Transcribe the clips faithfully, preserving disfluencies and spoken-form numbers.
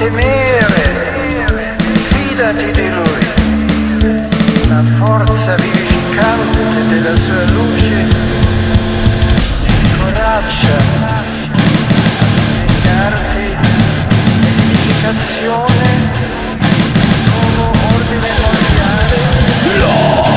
temere, fidati di lui, la forza vivificante della sua luce ti foraggia a spiegarti l'edificazione come ordine mondiale. No!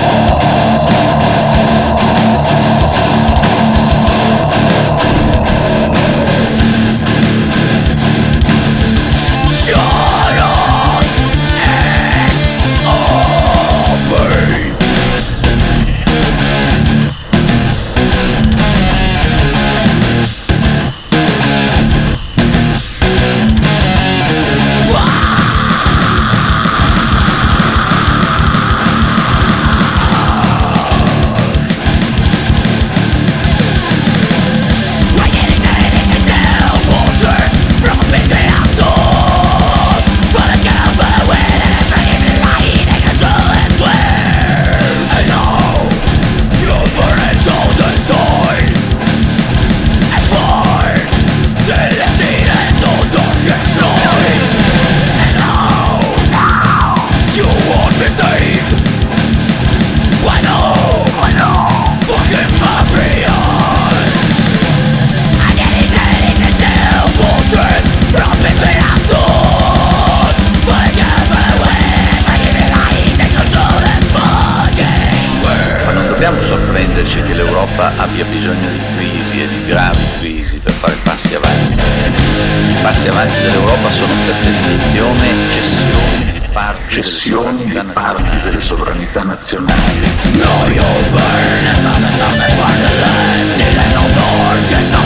Che l'Europa abbia bisogno di crisi e di gravi crisi per fare passi avanti. I passi avanti dell'Europa sono per definizione cessioni di parti, cessioni di parti delle sovranità nazionali. No, you'll burn, it doesn't sound like part of this, it ain't no more,